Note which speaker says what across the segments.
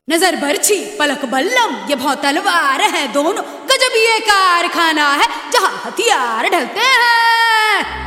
Speaker 1: नजर बरछी पलक बल्लम ये बहुत तलवार है दोनों, गजब ये कारखाना है जहां हथियार ढलते हैं।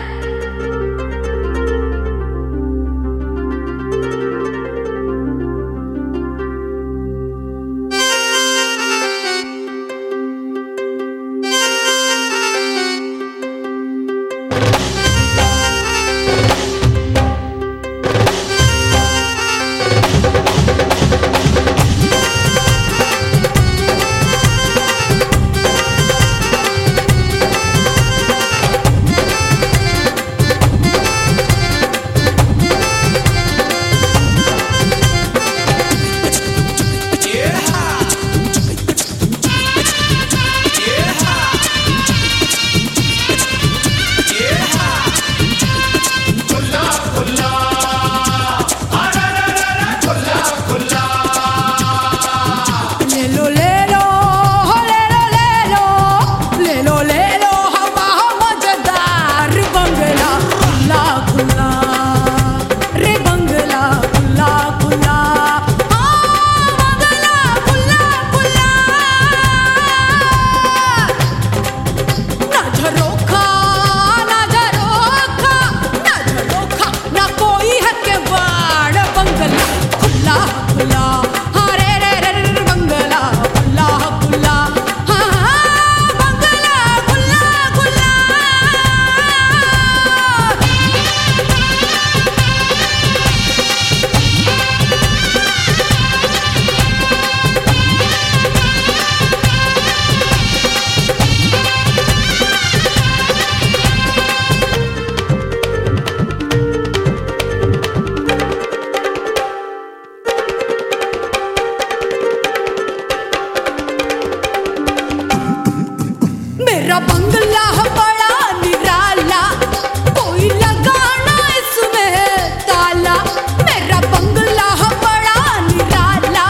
Speaker 1: मेरा बंगला बड़ा निराला, कोई लगाना इसमें ताला। मेरा बंगला बड़ा निराला,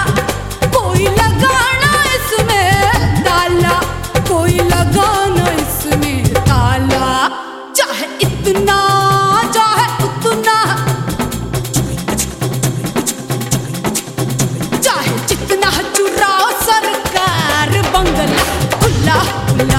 Speaker 1: कोई लगाना इसमें ताला, कोई लगाना इसमें ताला। चाहे इतना चाहे उतना, चाहे जितना चुराओ सरकार, बंगला खुला खुला।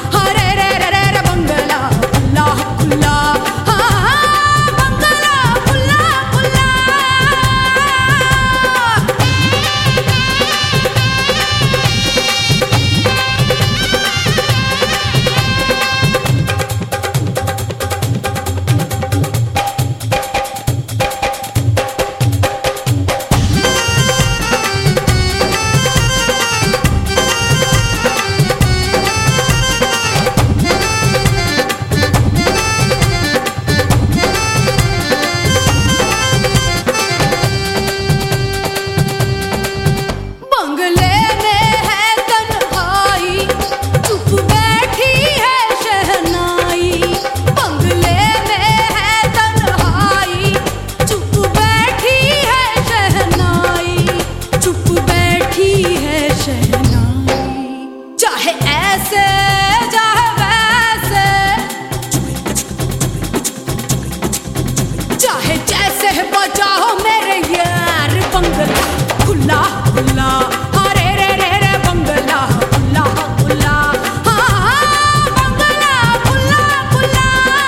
Speaker 1: चाहे ऐसे चाहे वैसे, चाहे जैसे बजाओ मेरे यार, बंगला खुला खुला। अरे रे रे रे बंगला खुला खुला, बंगला खुला खुला।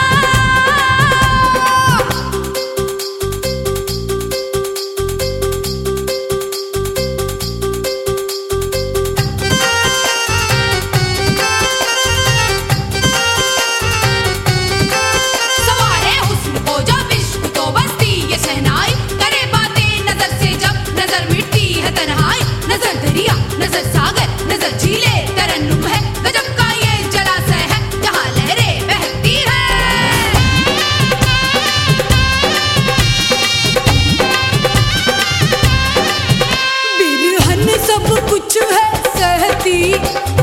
Speaker 1: नजर दरिया नजर सागर नजर झीले, तरन्नुम है गजब का ये जलाशय है जहाँ लहरें बहती हैं। बिरहन सब कुछ है सहती,